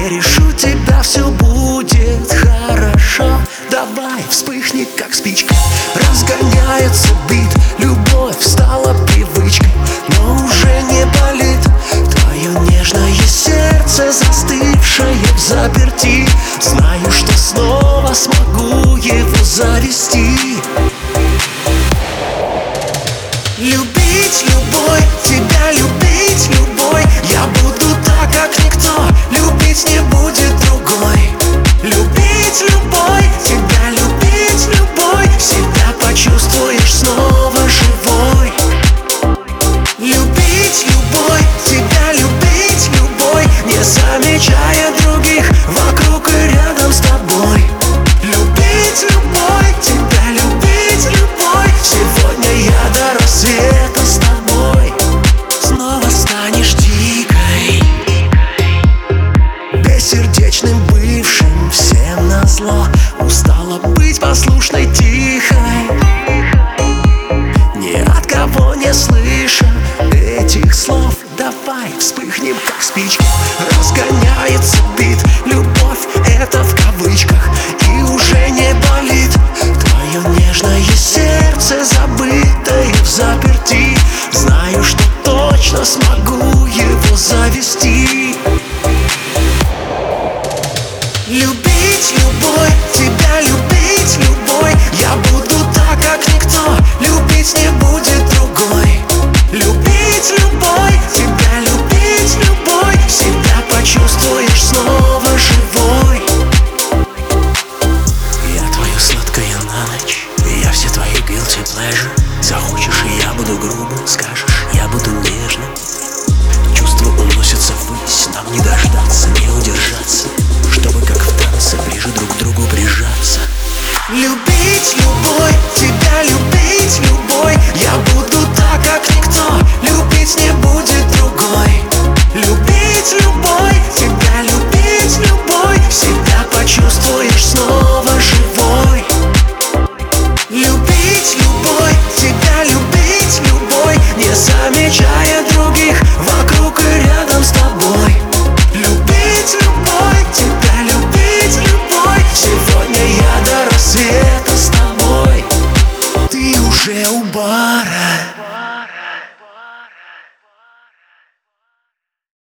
решу тебя, все будет хорошо. Давай, вспыхни, как спичка. Разгоняется бит, любовь стала привычкой, но уже не болит твое нежное сердце, застывшее в заперти. Знаю, что снова смогу его завести. Любить любой, тебя любить любой. Я буду так, как никто, любить не будет другой. Любить любой, тебя любить любой. Себя почувствуешь снова живой. Любить любой, тебя любить любой, не замечая других вокруг и рядом с тобой. Любить любой, тебя любить любой. Сегодня я до рассвета с тобой. Снова станешь дикой, бессердечным бывшим всем назло. Устала быть послушной, тихой, ни от кого не слыша этих слов. Давай, вспыхнем, как спичка. Разгоняется бит, любовь это в кавычках, и уже не болит твое нежное сердце, забытое в заперти. Знаю, что точно смогу его завести. Любить любой, тебя любить любой. Я буду так, как никто, любить не будет другой. Любить любой, тебя любить любой. Себя почувствуешь